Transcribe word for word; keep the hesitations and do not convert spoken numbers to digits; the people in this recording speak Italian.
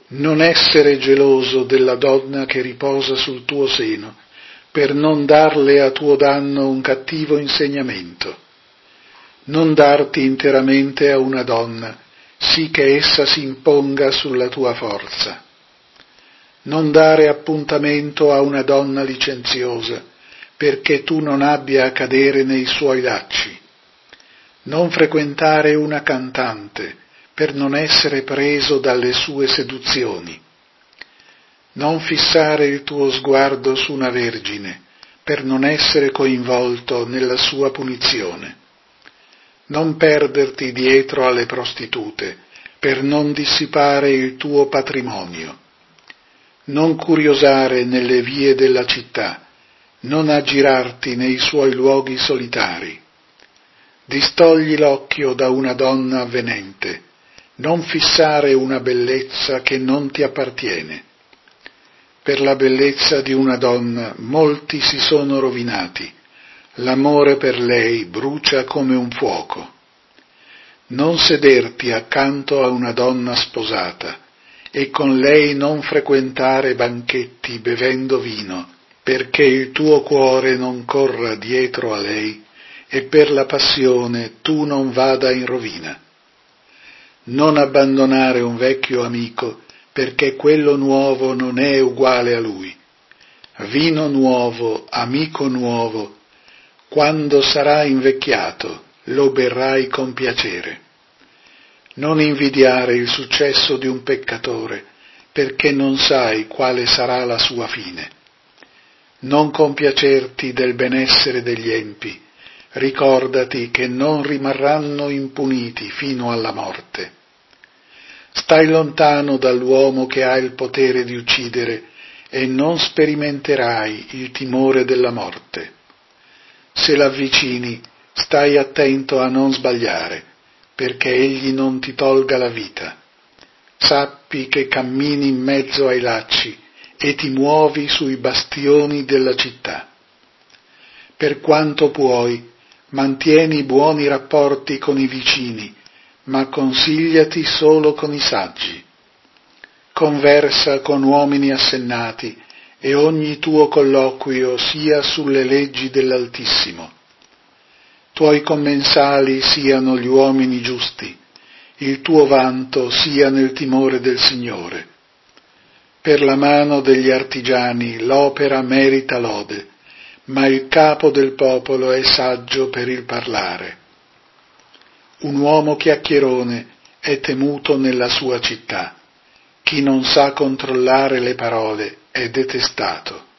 Non essere geloso della donna che riposa sul tuo seno, per non darle a tuo danno un cattivo insegnamento. Non darti interamente a una donna, sì che essa si imponga sulla tua forza. Non dare appuntamento a una donna licenziosa, perché tu non abbia a cadere nei suoi lacci. Non frequentare una cantante, per non essere preso dalle sue seduzioni. Non fissare il tuo sguardo su una vergine, per non essere coinvolto nella sua punizione. Non perderti dietro alle prostitute, per non dissipare il tuo patrimonio. Non curiosare nelle vie della città, non aggirarti nei suoi luoghi solitari. Distogli l'occhio da una donna avvenente, non fissare una bellezza che non ti appartiene. Per la bellezza di una donna molti si sono rovinati, l'amore per lei brucia come un fuoco. Non sederti accanto a una donna sposata e con lei non frequentare banchetti bevendo vino, perché il tuo cuore non corra dietro a lei e per la passione tu non vada in rovina. Non abbandonare un vecchio amico, perché quello nuovo non è uguale a lui. Vino nuovo, amico nuovo, quando sarà invecchiato, lo berrai con piacere. Non invidiare il successo di un peccatore, perché non sai quale sarà la sua fine. Non compiacerti del benessere degli empi, ricordati che non rimarranno impuniti fino alla morte. Stai lontano dall'uomo che ha il potere di uccidere e non sperimenterai il timore della morte. Se l'avvicini, stai attento a non sbagliare, perché egli non ti tolga la vita. Sappi che cammini in mezzo ai lacci e ti muovi sui bastioni della città. Per quanto puoi, mantieni buoni rapporti con i vicini, ma consigliati solo con i saggi. Conversa con uomini assennati e ogni tuo colloquio sia sulle leggi dell'Altissimo. Tuoi commensali siano gli uomini giusti, il tuo vanto sia nel timore del Signore. Per la mano degli artigiani l'opera merita lode, ma il capo del popolo è saggio per il parlare. Un uomo chiacchierone è temuto nella sua città, chi non sa controllare le parole è detestato.